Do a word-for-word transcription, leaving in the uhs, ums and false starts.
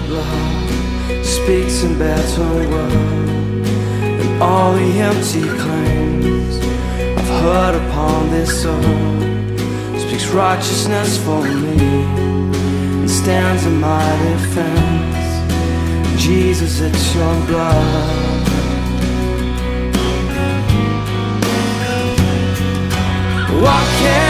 blood speaks in better words than all the empty claims I've heard upon this earth. Speaks righteousness for me and stands in my defense. Jesus, it's your blood. What can